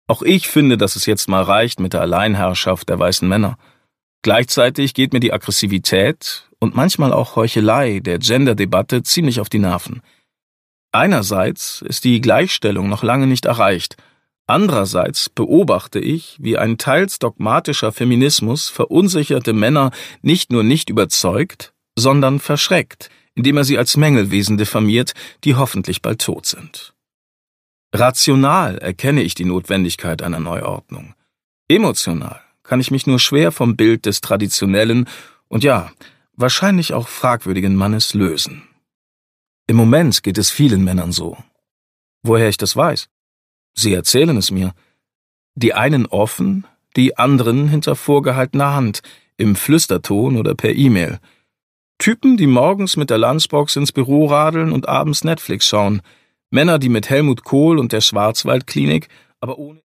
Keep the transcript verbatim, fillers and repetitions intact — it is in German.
Auch ich finde, dass es jetzt mal reicht mit der Alleinherrschaft der weißen Männer. Gleichzeitig geht mir die Aggressivität und manchmal auch Heuchelei der Gender-Debatte ziemlich auf die Nerven. Einerseits ist die Gleichstellung noch lange nicht erreicht. Andererseits beobachte ich, wie ein teils dogmatischer Feminismus verunsicherte Männer nicht nur nicht überzeugt, sondern verschreckt, indem er sie als Mängelwesen diffamiert, die hoffentlich bald tot sind. Rational erkenne ich die Notwendigkeit einer Neuordnung. Emotional kann ich mich nur schwer vom Bild des traditionellen und ja, wahrscheinlich auch fragwürdigen Mannes lösen. Im Moment geht es vielen Männern so. Woher ich das weiß? Sie erzählen es mir. Die einen offen, die anderen hinter vorgehaltener Hand, im Flüsterton oder per E-Mail. Typen, die morgens mit der Lunchbox ins Büro radeln und abends Netflix schauen. Männer, die mit Helmut Kohl und der Schwarzwaldklinik, aber ohne